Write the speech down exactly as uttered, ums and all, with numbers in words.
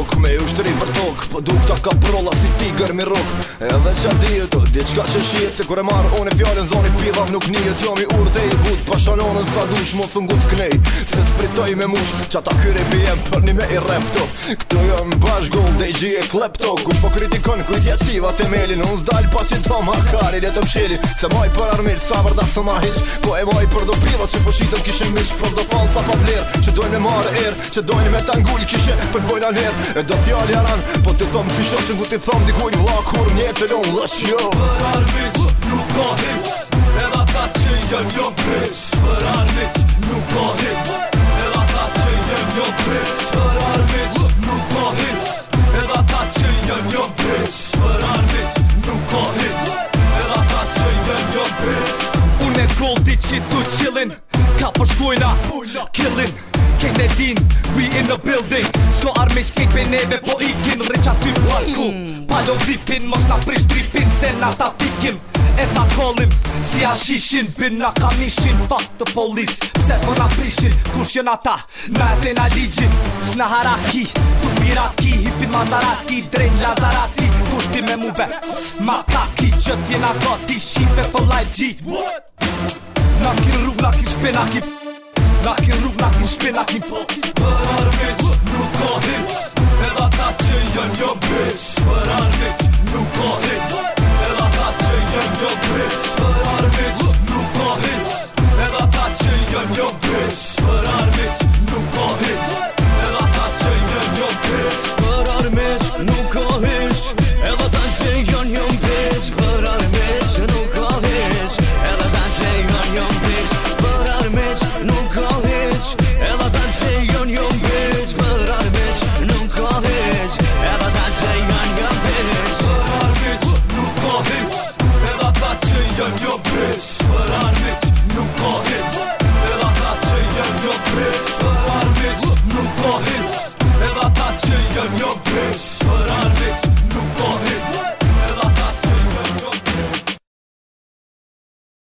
rrug me ushtri për tok, po duk ta ka prolla si tiger mi rrug. Edhe qa dihet o, diçka që shihet se kur e marr unë fjalën zoni piva nuk nihet. Jam i urdhë i but pa shalonën sa dush mos u ngut knej. Se spritoj me mush, çata kyre bjem për një me i repto. Këto jam bash gold D J e klepto. Kush po kritikon kujt jaciva temelin, unë s'dal pas i tom hakari le të msheli. Se maj për armir sa vërda së ma hiq, po e maj për do piva që po shitëm kishe mish. Për do falsa pa vler, që dojnë me marë er, që dojnë me tangull kishe për bojna njer. E do fjall jaran, po të thom si shoshën ku ti thom dikuj vla kur një celon lësh jo. Për armiq nuk ka hiq, edhe ata që jëm jo bitch. Për armiq nuk ka hiq, edhe ata që jëm jo bitch. Për armiq nuk ka hiq, edhe ata që jëm jo bitch. Për armiq nuk ka hiq, edhe ata që jëm jo bitch. Unë e goldi që tu chillin, ka për shkojna, killin. Kejt e din, we in the building. S'ko armiq kejt me neve po ikin. Rëqa ty parku, palo vipin. Mos na prish dripin, se na ta pikim. E ta kollim, si a shishin. Bin na kamishin, fuck the police. Pse po na prishin, kush jën ata? Na e na ligjin, s'na haraki. Tu pirati, hipin Maserati. Drejn Lazarati, kush ti me muve? Makaki, që t'jena gati. Shipe për life G. Na kin rrug, na kin shpe, na kin Na kin rrug, na kin shpe, na kin po. Për armiq nuk ka hiq, edhe ata që jën jo bitch. Për armiq